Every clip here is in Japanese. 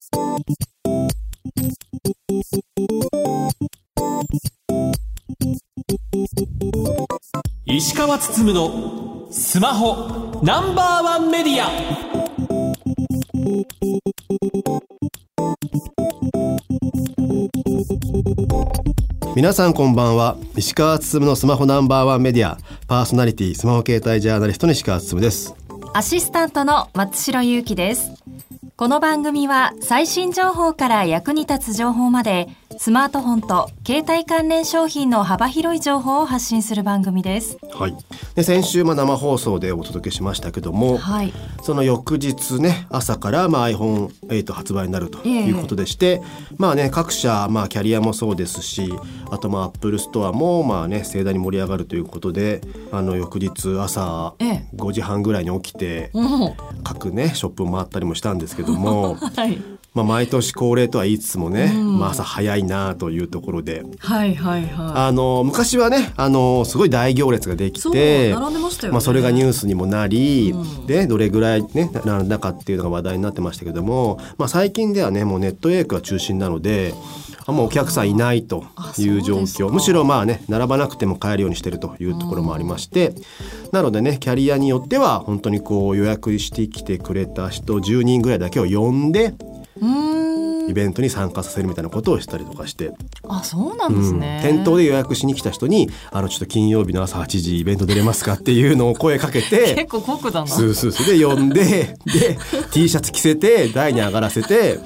石川つつむのスマホナンバーワンメディア。 皆さんこんばんは。石川つつむのスマホナンバーワンメディアパーソナリティ、スマホ携帯ジャーナリストの石川つつむです。 アシスタントの松代ゆうきです。この番組は最新情報から役に立つ情報まで、スマートフォンと携帯関連商品の幅広い情報を発信する番組です。 はい。で先週生放送でお届けしましたけども、 はい、 その翌日ね、朝から iPhone8 発売になるということでして、各社、キャリアもそうですし、あとApple ストアも盛大に盛り上がるということで、翌日朝5時半ぐらいに起きて、各ねショップを回ったりもしたんですけども、はい、毎年恒例とは言いつつもね、朝早いなというところで、昔はねすごい大行列ができて、 並んでましたよね。 それがニュースにもなり、でどれぐらいね並んだかっていうのが話題になってましたけども、最近ではねもうネット予約が中心なので、もうお客さんいないという状況、むしろ並ばなくても買えるようにしているというところもありまして、なのでねキャリアによっては本当にこう予約してきてくれた人10人ぐらいだけを呼んでイベントに参加させるみたいなことをしたりとかして、 そうなんですね。 店頭で予約しに来た人にちょっと金曜日の朝8時イベント出れますかっていうのを声かけて結構酷だな。 そうで呼んでT シャツ着せて台に上がらせて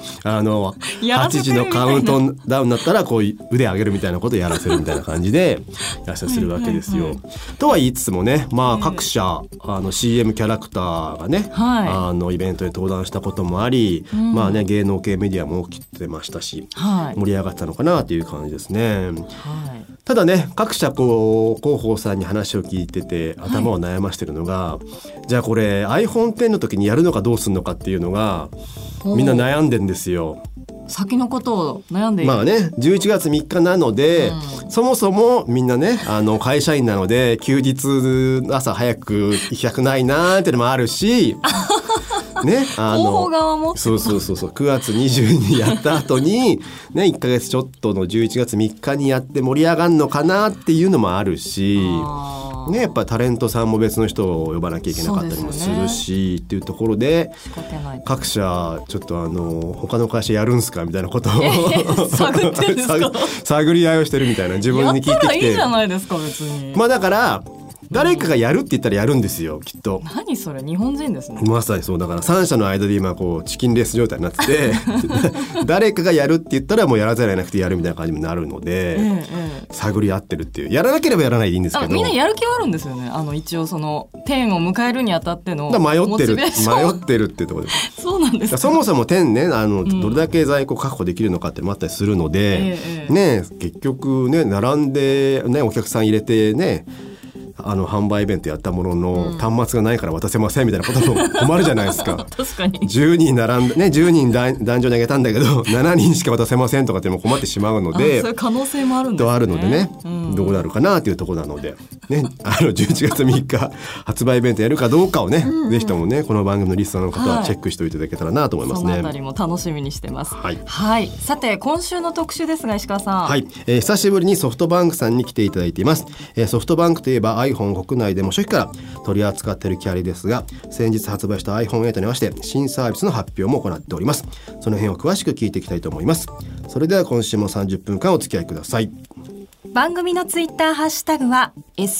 8時のカウントダウンになったらこう腕上げるみたいなことをやらせるみたいな感じでやらせするわけですよ。とは言いつつもね、各社CM キャラクターがね、イベントで登壇したこともあり、芸能系メディアも起きてましたし、盛り上がったのかなという感じですね。ただね各社広報さんに話を聞いてて頭を悩ましてるのが、じゃあこれ iPhone X の時にやるのかどうするのかっていうのがみんな悩んでんですよ。 先のことを悩んでいる。 11月3日なので、そもそもみんなね会社員なので休日朝早く行きたくないなっていうのもあるしね、 広報側もそう9月20日にやった後に、1ヶ月ちょっとの11月3日にやって盛り上がるのかなっていうのもあるし、やっぱタレントさんも別の人を呼ばなきゃいけなかったりもするし、っていうところで各社ちょっと他の会社やるんすかみたいなことを探ってるんですか探り合いをしてるみたいな、自分に聞いてきて、 やったらいいじゃないですか別に。 だから誰かがやるって言ったらやるんですよきっと。 何それ、日本人ですね。 まさにそうだから、3社の間で今チキンレース状態になってて誰かがやるって言ったらもうやらざるを得なくてやるみたいな感じになるので、探り合ってるっていう。やらなければやらないでいいんですけど、 みんなやる気はあるんですよね。一応その10を迎えるにあたっての迷ってるってところです。 そうなんですか。 そもそも10ねどれだけ在庫確保できるのかってもあったりするので、結局ね並んでお客さん入れてね販売イベントやったものの、端末がないから渡せませんみたいなことも困るじゃないですか確かに 10人並んでね、10人壇上にあげたんだけど7人しか渡せませんとかっても困ってしまうので、 そういう可能性もあるんですね。 とあるのでね、どうなるかなというところなので、11月3日発売イベントやるかどうかをね、ぜひともねこの番組のリスナーの方はチェックしておいていただけたらなと思いますね。 そのあたりも楽しみにしてます。 はい、 さて今週の特集ですが石川さん、 久しぶりにソフトバンクさんに来ていただいています。ソフトバンクといえば iPhone 国内でも初期から取り扱っているキャリアですが、先日発売した iPhone8 に合わせて新サービスの発表も行っております。その辺を詳しく聞いていきたいと思います。それでは今週も30分間お付き合いください。 番組のツイッターハッシュタグは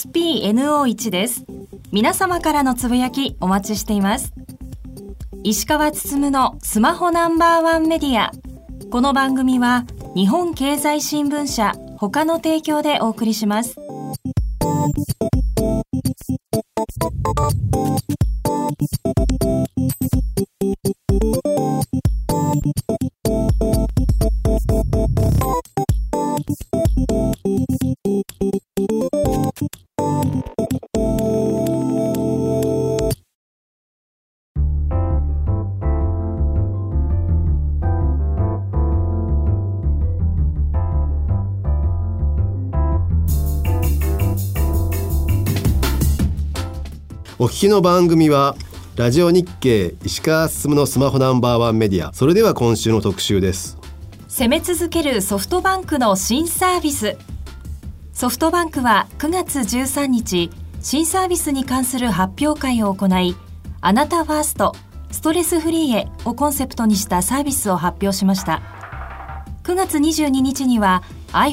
SPNO1 です。皆様からのつぶやきお待ちしています。石川つつむのスマホナンバーワンメディア。この番組は日本経済新聞社他の提供でお送りします。 お聞きの番組はラジオ日経石川進のスマホナンバーワンメディア。それでは今週の特集です。 攻め続けるソフトバンクの新サービス。ソフトバンクは9月13日、新サービスに関する発表会を行い、あなたファースト、ストレスフリーへをコンセプトにしたサービスを発表しました。9月22日には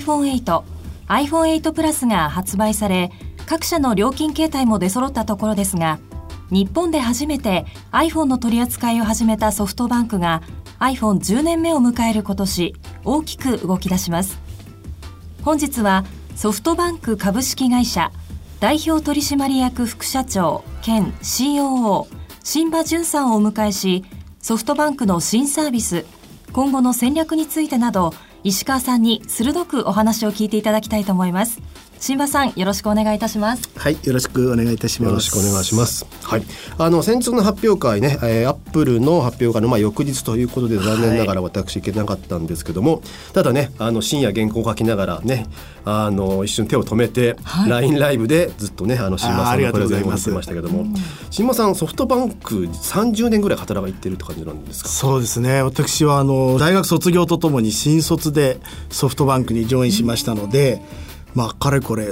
iPhone8、iPhone8 プラスが発売され、各社の料金形態も出揃ったところですが、日本で初めて iPhone の取り扱いを始めたソフトバンクが iPhone10 年目を迎える今年、大きく動き出します。本日はソフトバンク株式会社代表取締役副社長兼 COO 新場淳さんをお迎えし、ソフトバンクの新サービス、今後の戦略についてなど、石川さんに鋭くお話を聞いていただきたいと思います。新場さん、よろしくお願いいたします。 はい、よろしくお願いいたします。 よろしくお願いします。はい、先日の発表会ね、アップルの発表会の翌日ということで残念ながら私行けなかったんですけども、ただね、深夜原稿を書きながらね、一瞬手を止めて、LINE ライブでずっとね、新場さんのプレゼンを見てましたけども、新場さん、ソフトバンク30年ぐらい働いているって感じなんですか？ そうですね、私は大学卒業とともに新卒でソフトバンクにジョインしましたので、かれこれ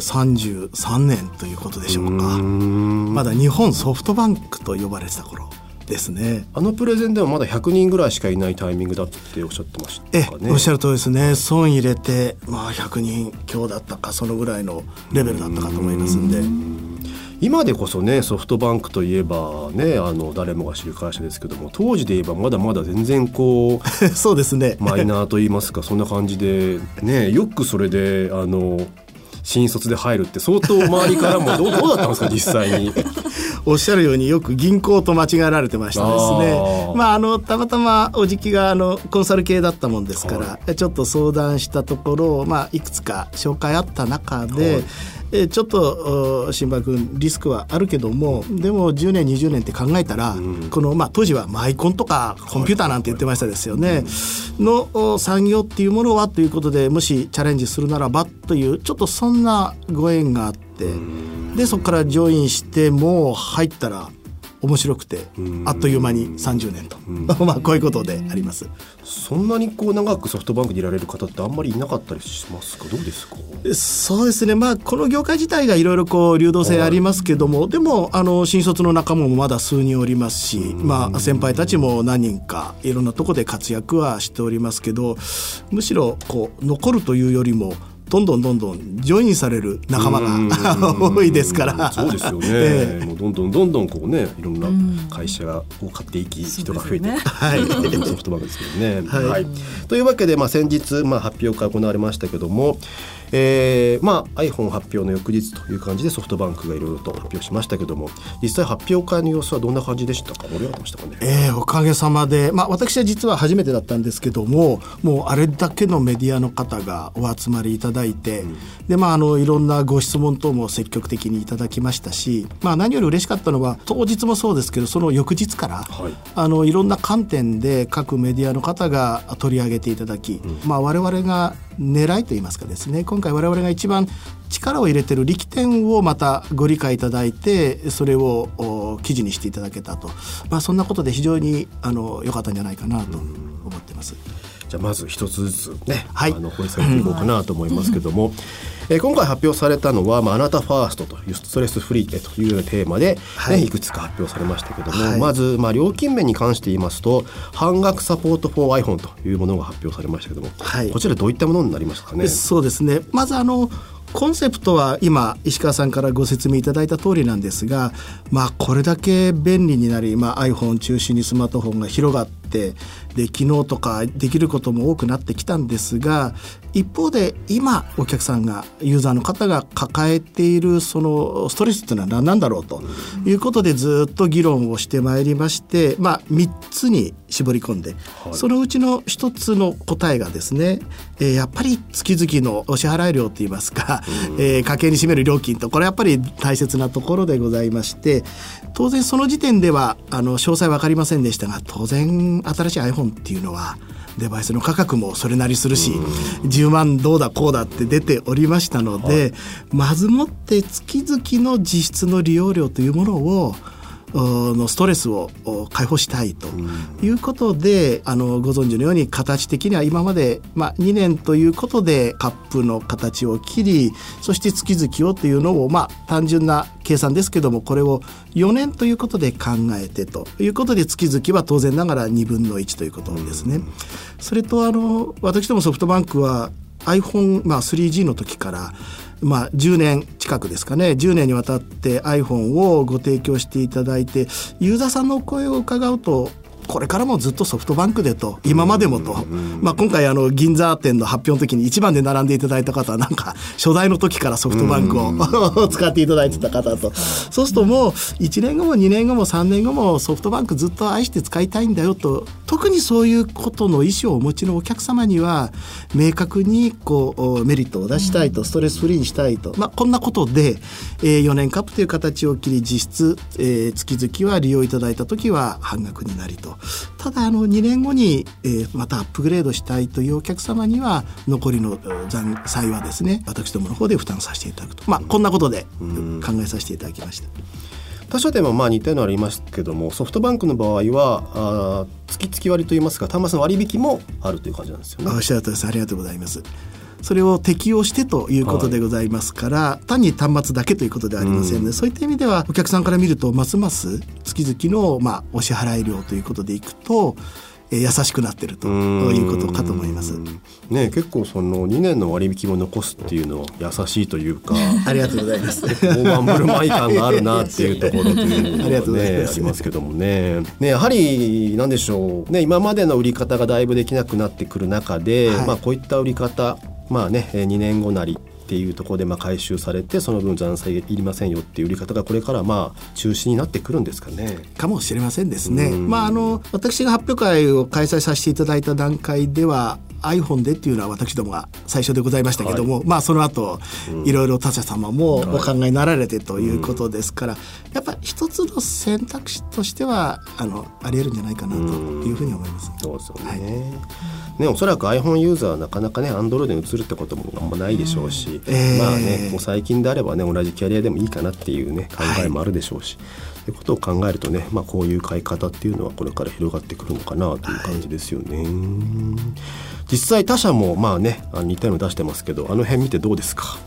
33年ということでしょうか。まだ日本ソフトバンクと呼ばれてた頃ですね。 プレゼンではまだ100人ぐらいしかいないタイミングだっておっしゃってましたかね。 おっしゃる通りですね。損入れて、100人強だったか、そのぐらいのレベルだったかと思いますんで、 今でこそね、ソフトバンクといえばね、誰もが知る会社ですけども、当時で言えばまだまだ全然そうですね、 マイナーと言いますか、そんな感じでね、よくそれで新卒で入るって相当周りからもどうだったんですか実際に。 おっしゃるようによく銀行と間違えられてましたですね。たまたまおじきがコンサル系だったもんですから、ちょっと相談したところ、いくつか紹介あった中で、ちょっと新場君リスクはあるけども、でも10年20年って考えたら、この当時はマイコンとかコンピューターなんて言ってましたですよね、の産業っていうものはということで、もしチャレンジするならばという、ちょっとそんなご縁があって、でそこからジョインして、もう入ったら面白くて、あっという間に30年と、こういうことであります。 そんなに長くソフトバンクにいられる方ってあんまりいなかったりしますか？どうですか？ そうですね、この業界自体がいろいろ流動性ありますけども、でも新卒の仲間もまだ数人おりますし、先輩たちも何人かいろんなところで活躍はしておりますけど、むしろ残るというよりもどんどんジョインされる仲間が多いですから。 そうですよね、もうどんどんいろんな会社を買っていき、人が増えていく、ソフトバンクですけどね。というわけで、先日、発表会行われましたけども、iPhone 発表の翌日という感じでソフトバンクがいろいろと発表しましたけども、実際発表会の様子はどんな感じでしたか？盛り上がってましたかね？ おかげさまで、私は実は初めてだったんですけども、もうあれだけのメディアの方がお集まりいただいて、でいろんなご質問等も積極的にいただきましたし、何より嬉しかったのは、当日もそうですけど、その翌日から、いろんな観点で各メディアの方が取り上げていただき、我々が狙いといいますかですね、今回我々が一番力を入れている力点をまたご理解いただいて、それを記事にしていただけたと、そんなことで非常に良かったんじゃないかなと思っています。 じゃあまず一つずつね、掘り下げていこうかなと思いますけども、今回発表されたのは、あなたファーストというストレスフリーへというようなテーマで、いくつか発表されましたけども、まず、料金面に関して言いますと、半額サポート for iPhone というものが発表されましたけども、こちらどういったものになりますかね？ そうですね、まずコンセプトは今石川さんからご説明いただいた通りなんですが、これだけ便利になり、iPhone 中心にスマートフォンが広がって、で機能とかできることも多くなってきたんですが、一方で今お客さんがユーザーの方が抱えているそのストレスというのは何なんだろうということでずっと議論をしてまいりまして、3つに絞り込んで、そのうちの1つの答えがですね、やっぱり月々のお支払い料といいますか、家計に占める料金と、これやっぱり大切なところでございまして、当然その時点では詳細分かりませんでしたが、当然新しい iPhone っていうのはデバイスの価格もそれなりするし、10万どうだこうだって出ておりましたので、まずもって月々の実質の利用料というものをのストレスを解放したいということで、ご存知のように形的には今まで、2年ということでカップの形を切り、そして月々をというのを、単純な計算ですけども、これを4年ということで考えてということで、月々は当然ながら2分の1ということですね。それと私どもソフトバンクは iPhone3G の時から10年近くですかね、10年にわたって iPhone をご提供していただいて、ユーザーさんの声を伺うと、これからもずっとソフトバンクでと、今までもと、今回銀座店の発表の時に一番で並んでいただいた方は、なんか初代の時からソフトバンクを使っていただいてた方と、そうするともう1年後も2年後も3年後もソフトバンクずっと愛して使いたいんだよと、特にそういうことの意思をお持ちのお客様には明確にメリットを出したいと、ストレスフリーにしたいと、こんなことで4年カップという形を切り、実質月々は利用いただいた時は半額になりと。ただ2年後にまたアップグレードしたいというお客様には残りの残債はですね、私どもの方で負担させていただくと、こんなことで考えさせていただきました。 他社でも似たようなのありますけども、ソフトバンクの場合は月々割といいますか、端末の割引もあるという感じなんですよね。 おっしゃるとおりです。ありがとうございます。それを適用してということでございますから、単に端末だけということではありませんので、そういった意味ではお客さんから見ると、ますます月々のお支払い量ということでいくと優しくなっているということかと思います。 結構その2年の割引も残すっていうのは優しいというかありがとうございます。 大盤振る舞い感があるなっていうところというのがありますけどもね。やはり何でしょうね、今までの売り方がだいぶできなくなってくる中で、こういった売り方2年後なりっていうところで回収されて、その分残債いりませんよっていう売り方がこれから中止になってくるんですかね。 かもしれませんですね。私が発表会を開催させていただいた段階ではiPhone でっていうのは私どもが最初でございましたけども、その後いろいろ他社様もお考えになられてということですから、やっぱり一つの選択肢としてはあり得るんじゃないかなというふうに思います。 そうですよね。おそらく iPhone ユーザーはなかなかね Android に移るってこともあんまないでしょうし、もう最近であればね同じキャリアでもいいかなっていうね考えもあるでしょうし、ということを考えるとね、こういう買い方っていうのはこれから広がってくるのかなという感じですよね。実際他社も似たようの出してますけど、あの辺見てどうですか？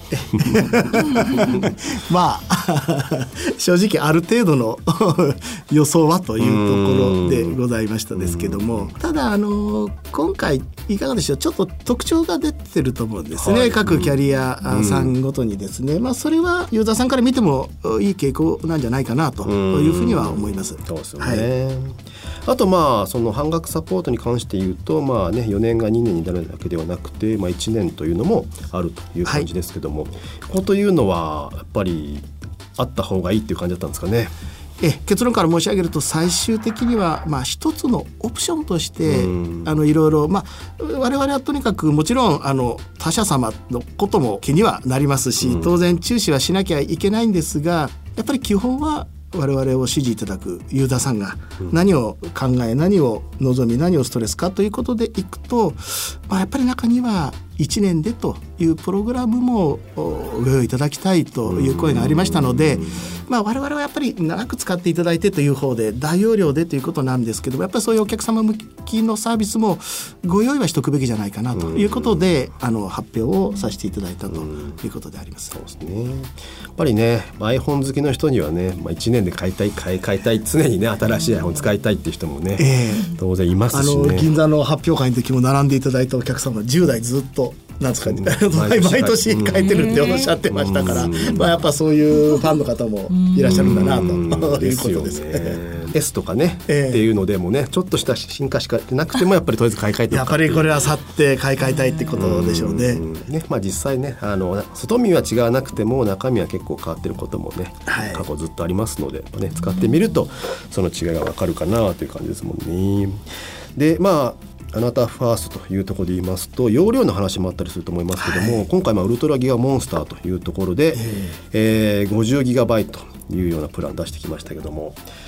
正直ある程度の予想はというところでございましたですけども、ただ今回いかがでしょう、ちょっと特徴が出てると思うんですね、各キャリアさんごとにですね。それはユーザーさんから見てもいい傾向なんじゃないかなというふうには思います。 そうですよね。あとその半額サポートに関して言うと4年が2年になるだけではなくて、1年というのもあるという感じですけども、ここというのはやっぱりあった方がいいっていう感じだったんですかね。 結論から申し上げると、最終的には一つのオプションとしていろいろ我々はとにかくもちろん他社様のことも気にはなりますし、当然注視はしなきゃいけないんですが、やっぱり基本は我々を支持いただくユーザーさんが何を考え、何を望み、何をストレスかということでいくと、やっぱり中には1年でというプログラムもご用意いただきたいという声がありましたので、我々はやっぱり長く使っていただいてという方で大容量でということなんですけども、やっぱりそういうお客様向きのサービスもご用意はしておくべきじゃないかなということで発表をさせていただいたということであります。 そうですね。やっぱりね iPhone 好きの人にはね、1年で買いたい常にね新しい iPhone 使いたいっていう人もね、当然いますしね。 銀座の発表会の時も並んでいただいたお客様10代ずっとなんですかね、毎年変えてるっておっしゃってましたから、やっぱそういうファンの方もいらっしゃるんだなということですね。 S とかね、っていうのでもねちょっとした進化しかなくてもやっぱりとりあえず買い替えてやっぱりこれは去って買い替えたいってことでしょうね。 実際ね外見は違わなくても中身は結構変わってることもね、過去ずっとありますので、使ってみるとその違いが分かるかなという感じですもんね。であなたファーストというところで言いますと容量の話もあったりすると思いますけども、今回ウルトラギガモンスターというところで、50GB というようなプラン出してきましたけども、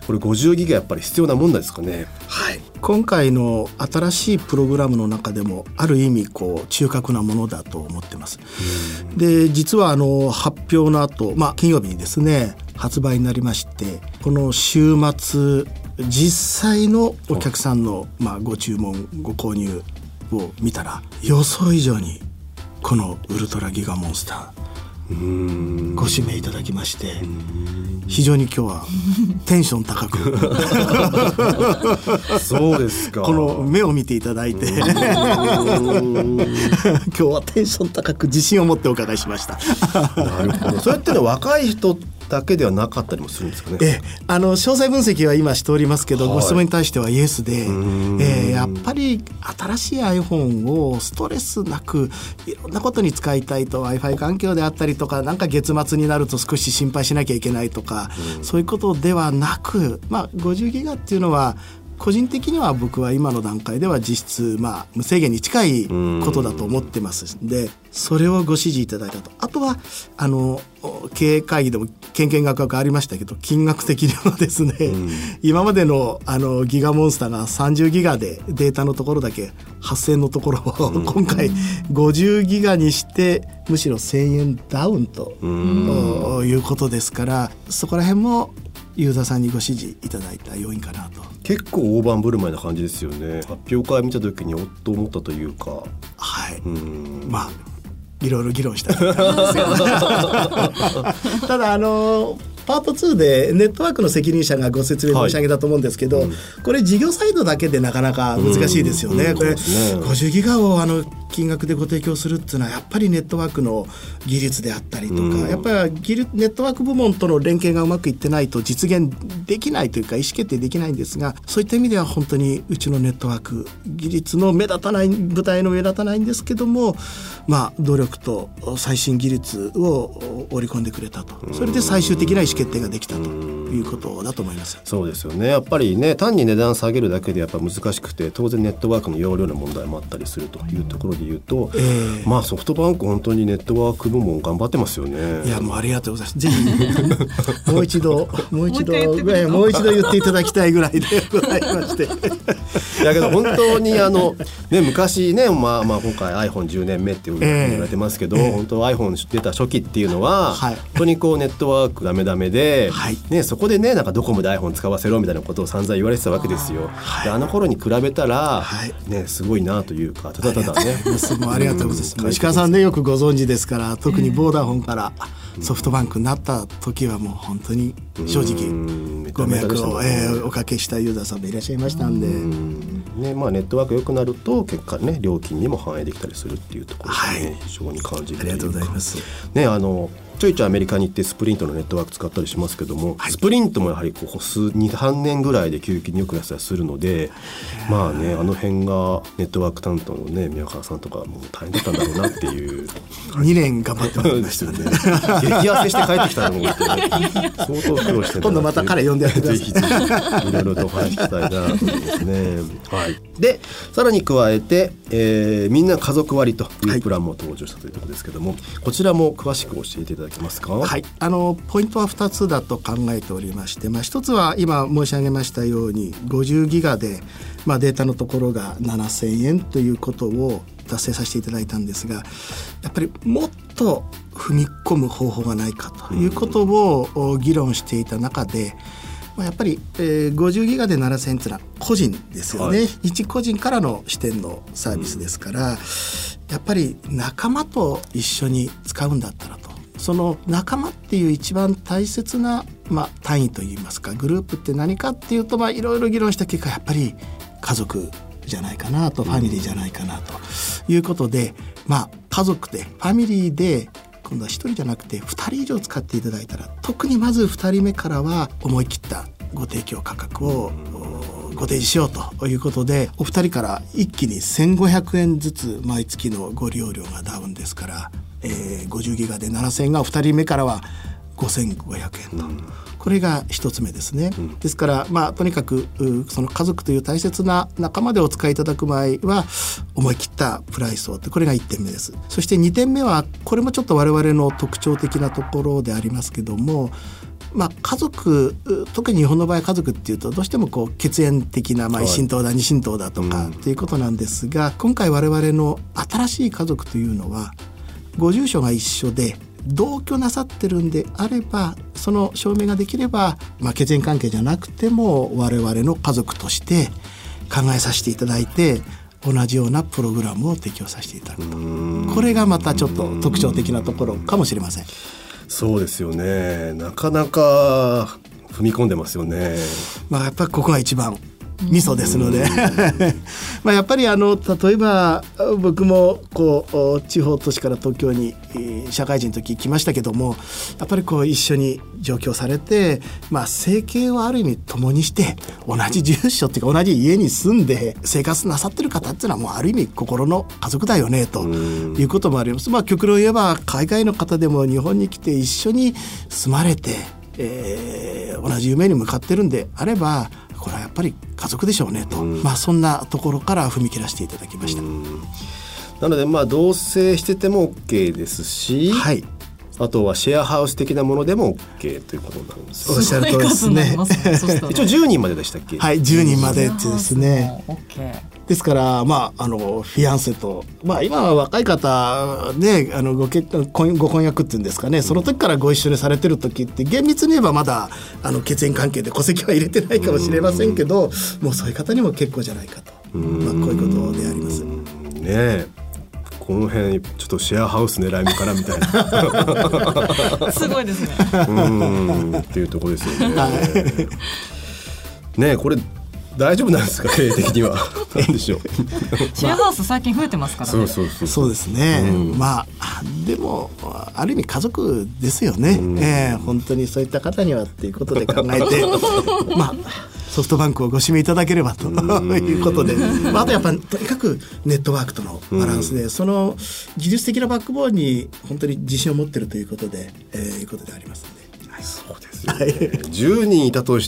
これ50ギガやっぱり必要なもんなんですかね。 はい、今回の新しいプログラムの中でもある意味中核なものだと思ってます。で実は発表の後、金曜日にですね発売になりまして、この週末実際のお客さんのご注文ご購入を見たら、予想以上にこのウルトラギガモンスターご指名いただきまして、非常に今日はテンション高くそうですか。 この目を見ていただいて今日はテンション高く自信を持ってお伺いしました。 なるほど。それってのは若い人だけではなかったりもするんですかね。 詳細分析は今しておりますけど、ご質問に対してはイエスで、やっぱり新しい iPhone をストレスなくいろんなことに使いたいと、 Wi-Fi 環境であったりとか、なんか月末になると少し心配しなきゃいけないとか、そういうことではなく、50ギガっていうのは個人的には僕は今の段階では実質無制限に近いことだと思ってますんで、それをご指示いただいたと。あとは経営会議でもけんけんがくがありましたけど、金額的にはですね、今までのギガモンスターが30ギガでデータのところだけ8000のところを、今回50ギガにしてむしろ1000円ダウンということですから、そこら辺もユーザーさんにご指示いただいた要因かなと。 結構大盤振る舞いな感じですよね。発表会見た時におっと思ったというか、 はい、いろいろ議論したいと思いますよただパート2でネットワークの責任者がご説明申し上げたと思うんですけど、これ事業サイドだけでなかなか難しいですよね。これ50ギガを金額でご提供するっていうのはやっぱりネットワークの技術であったりとか、やっぱりネットワーク部門との連携がうまくいってないと実現できないというか意思決定できないんですが、そういった意味では本当にうちのネットワーク技術の目立たない舞台の目立たないんですけども、努力と最新技術を織り込んでくれたと。それで最終的な意思決定ができたということだと思います。 そうですよね。やっぱりね、単に値段下げるだけでやっぱ難しくて、当然ネットワークの容量の問題もあったりするというところで言うと、ソフトバンク本当にネットワーク部門頑張ってますよね。 いや、もうありがとうございます。ぜひもう一度言っていただきたいぐらいでございましてだけど本当に昔ね、今回 iPhone10 年目っていうふうに言われてますけど、本当 iPhone 出た初期っていうのは、本当にネットワークダメダメで、そこでね、なんかドコモで iPhone 使わせろみたいなことを散々言われてたわけですよ。であの頃に比べたら、すごいなというか、ただただねありがとうございます。石川さんね、よくご存知ですから、特にボーダフォンからソフトバンクになった時はもう本当に正直ご迷惑をおかけしたユーザーさんもいらっしゃいましたんで、 ネットワーク良くなると結果ね、料金にも反映できたりするっていうところで、非常に感じるというか。 ありがとうございますね。ちょいちょいアメリカに行ってスプリントのネットワーク使ったりしますけども、スプリントもやはり3年ぐらいで急激に良くなったりするので、あの辺がネットワーク担当のね、宮川さんとかもう大変だったんだろうなっていう 2年頑張ってますですよね。激痩せして帰ってきたのも相当苦労して今度また彼呼んでやってください。 ぜひいろいろとお話聞きたいなと思いますね。でさらに加えて、みんな家族割というプランも登場したということですけども、こちらも詳しく教えていただけますか。 ポイントは2つだと考えておりまして、1つは今申し上げましたように50ギガで、データのところが7000円ということを達成させていただいたんですが、やっぱりもっと踏み込む方法がないかということを議論していた中で、やっぱり、50ギガで7000円というのは個人ですよね、一個人からの視点のサービスですから、やっぱり仲間と一緒に使うんだったらと、その仲間っていう一番大切な、単位といいますかグループって何かっていうと、いろいろ議論した結果やっぱり家族じゃないかなと、ファミリーじゃないかなということで、家族でファミリーで今度は1人じゃなくて2人以上使っていただいたら、特にまず2人目からは思い切ったご提供価格をご提示しようということで、お二人から一気に1500円ずつ毎月のご利用料がダウンですから、50ギガで7000円が2人目からは5500円と、これが一つ目ですね。ですから、とにかくその家族という大切な仲間でお使いいただく場合は思い切ったプライスを、これが1点目です。そして2点目はこれもちょっと我々の特徴的なところでありますけども、 家族、特に日本の場合家族っていうとどうしてもこう血縁的な一親等だ二親等だとかっていうことなんですが、今回我々の新しい家族というのはご住所が一緒で同居なさってるんであれば、その証明ができれば、血縁関係じゃなくても我々の家族として考えさせていただいて、同じようなプログラムを提供させていただくと、これがまたちょっと特徴的なところかもしれません。 そうですよね。なかなか踏み込んでますよね。 やっぱりここが一番ミソですのでやっぱり例えば僕もこう地方都市から東京に社会人の時来ましたけども、やっぱりこう一緒に上京されて、生計をある意味共にして同じ住所っていうか同じ家に住んで生活なさってる方っていうのはもうある意味心の家族だよねということもあります。極論言えば海外の方でも日本に来て一緒に住まれて、同じ夢に向かってるんであればこれはやっぱり家族でしょうねと、そんなところから踏み切らせていただきました。 なので同棲してても OK ですし、はい、あとはシェアハウス的なものでも OK ということになるんです。 おっしゃるとりですね。 一応10人まででしたっけ？ はい、10人までってですね。ですからフィアンセと、今は若い方でご婚約っていうんですかね、その時からご一緒にされてる時って厳密に言えばまだ血縁関係で戸籍は入れてないかもしれませんけど、もうそういう方にも結構じゃないかと、こういうことでありますね。 えこの辺ちょっとシェアハウス狙い目からみたいなすごいですねっていうところですよね。これ大丈夫なんですか、経営的には何でしょうシェアハウス最近増えてますからね。 そうですね、でもある意味家族ですよね、本当にそういった方にはっていうことで考えてソフトバンクをご指名いただければということで、あとやっぱりとにかくネットワークとのバランスで、その技術的なバックボーンに本当に自信を持っているということで、いうことでありますので。 そうですよね。10人いたとして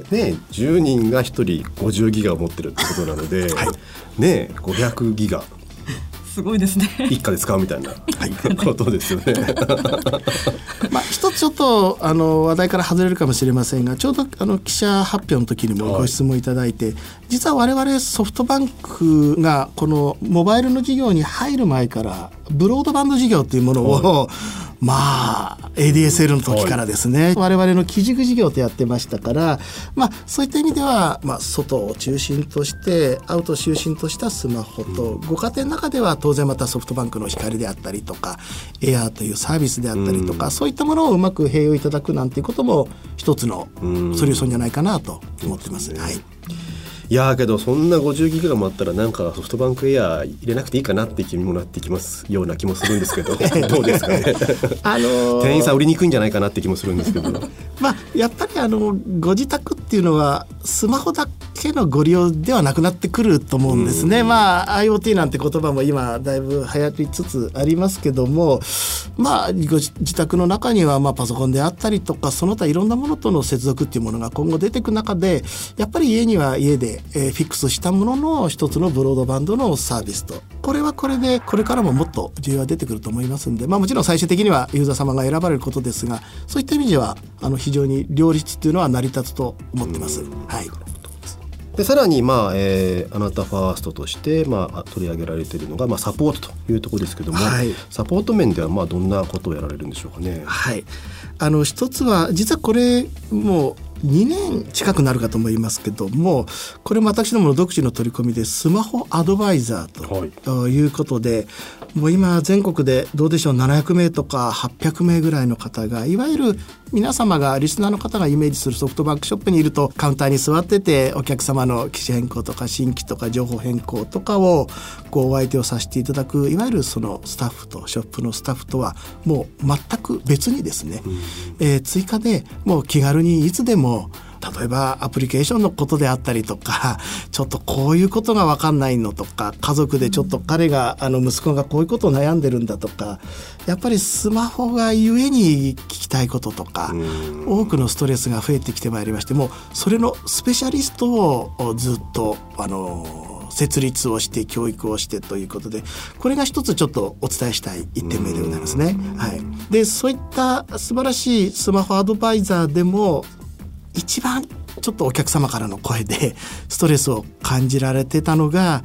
、10人が1人50ギガを持ってるってことなので、500ギガすごいですね。 一家で使うみたいなことですよね。 一つちょっと話題から外れるかもしれませんが、ちょうど記者発表の時にもご質問いただいて、実は我々ソフトバンクがこのモバイルの事業に入る前からブロードバンド事業というものを、ADSL の時からですね、我々の基軸事業とやってましたから、そういった意味では、外を中心としてアウトを中心としたスマホと、ご家庭の中では当然またソフトバンクの光であったりとかエアーというサービスであったりとか、そういったものをうまく併用いただくなんていうことも一つのソリューションじゃないかなと思ってます。 いやけどそんな50ギガもあったらなんかソフトバンクエア入れなくていいかなって気にもなってきますような気もするんですけどどうですかね店員さん売りにくいんじゃないかなって気もするんですけどやっぱりご自宅っていうのはスマホだけのご利用ではなくなってくると思うんですね。IoT なんて言葉も今だいぶ流行りつつありますけども、ご自宅の中にはパソコンであったりとかその他いろんなものとの接続っていうものが今後出てくる中で、やっぱり家には家でフィックスしたものの一つのブロードバンドのサービスと、これはこれでこれからももっと需要が出てくると思いますんで、もちろん最終的にはユーザー様が選ばれることですが、そういった意味では非常に両立っていうのは成り立つと思ってます。 でさらに、あなたファーストとして、取り上げられているのが、サポートというところですけども、サポート面ではどんなことをやられるんでしょうかね。 一つは実はこれもう2年近くなるかと思いますけども、これも私どもの独自の取り組みでスマホアドバイザーということで、もう今全国でどうでしょう700名とか800名ぐらいの方が、いわゆる皆様がリスナーの方がイメージするソフトバンクショップにいるとカウンターに座っててお客様の機種変更とか新規とか情報変更とかをお相手をさせていただく、いわゆるそのスタッフとショップのスタッフとはもう全く別にですね、追加でもう気軽にいつでも、例えばアプリケーションのことであったりとか、ちょっとこういうことが分かんないのとか、家族でちょっと彼が息子がこういうことを悩んでるんだとか、やっぱりスマホがゆえに聞きたいこととか、多くのストレスが増えてきてまいりまして、もうそれのスペシャリストをずっと設立をして教育をしてということで、これが一つちょっとお伝えしたい1点目でございますね。はい、でそういった素晴らしいスマホアドバイザーでも一番ちょっとお客様からの声でストレスを感じられてたのが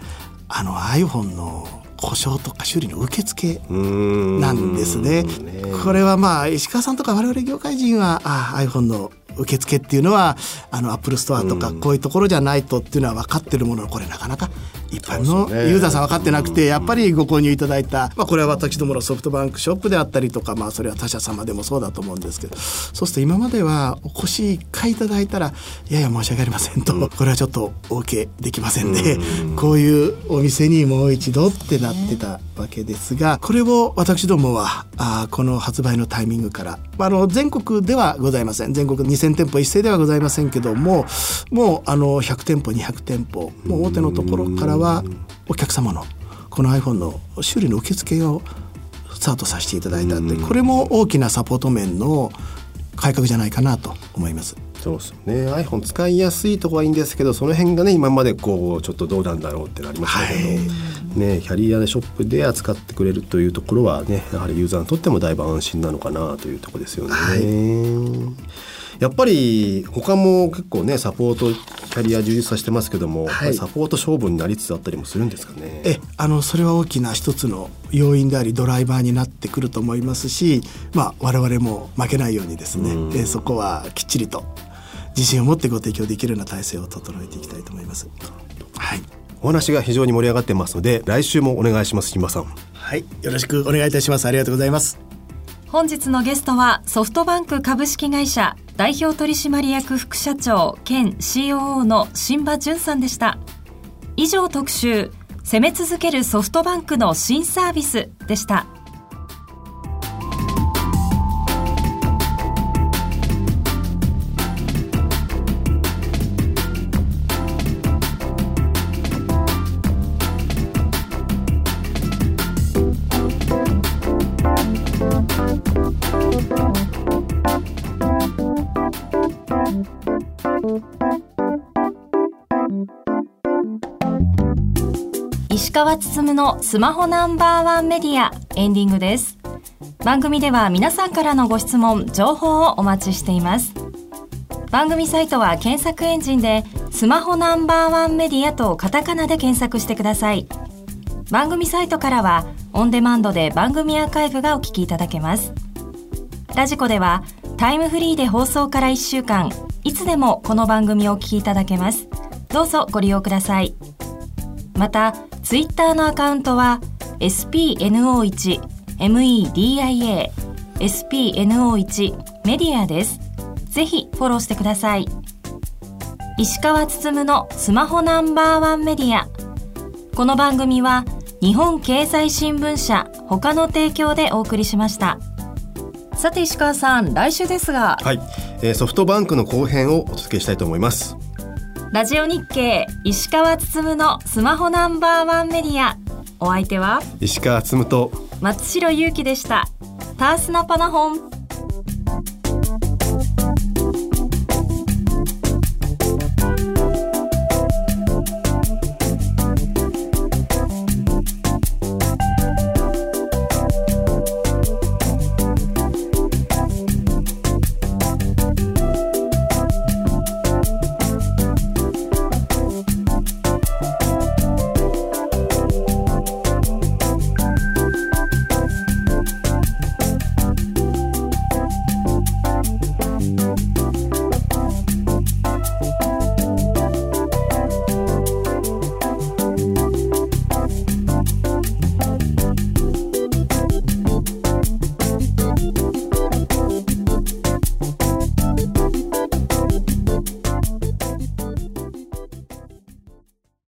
iPhone の故障とか修理の受付なんですね。これは石川さんとか我々業界人はiPhone の受付っていうのはApple ストアとかこういうところじゃないとっていうのは分かってるものの、これなかなか一般のユーザーさん分かってなくて、やっぱりご購入いただいた、これは私どものソフトバンクショップであったりとか、それは他社様でもそうだと思うんですけど、そうすると今まではお越し1回いただいたらいやいや申し訳ありませんと、これはちょっとお受けできませんで、こういうお店にもう一度ってなってたわけですが、これを私どもはこの発売のタイミングから全国ではございません、全国2000店舗一斉ではございませんけども、もう100店舗200店舗もう大手のところからはお客様のこの iPhone の修理の受付をスタートさせていただいたって、これも大きなサポート面の改革じゃないかなと思います。 そうですね、iPhone 使いやすいところはいいんですけど、その辺がね今までちょっとどうなんだろうってなりましたけど、キャリアショップで扱ってくれるというところはね、やはりユーザーにとってもだいぶ安心なのかなというところですよね。やっぱり他も結構ねサポートキャリア充実させてますけども、サポート勝負になりつつあったりもするんですかね。 それは大きな一つの要因でありドライバーになってくると思いますし、我々も負けないようにですね、そこはきっちりと自信を持ってご提供できるような体制を整えていきたいと思います。 お話が非常に盛り上がってますので、来週もお願いします。木村さん、 よろしくお願いいたします。ありがとうございます。 本日のゲストはソフトバンク株式会社代表取締役副社長兼 COO の新場淳さんでした。以上特集、攻め続けるソフトバンクの新サービスでした。石川つつむのスマホナンバーワンメディア、エンディングです。番組では皆さんからのご質問情報をお待ちしています。番組サイトは検索エンジンでスマホナンバーワンメディアとカタカナで検索してください。番組サイトからはオンデマンドで番組アーカイブがお聞きいただけます。ラジコではタイムフリーで放送から1週間いつでもこの番組をお聞きいただけます。どうぞご利用ください。またツイッターのアカウントは SPNO1MEDIA SPNO1 メディアです。ぜひフォローしてください。石川つつむのスマホナンバーワンメディア。この番組は日本経済新聞社他の提供でお送りしました。さて石川さん、来週ですが、 ソフトバンクの後編をお届けしたいと思います。 ラジオ日経石川つつむのスマホナンバーワンメディア。お相手は石川つつむと松代ゆうきでした。タースナパナホン。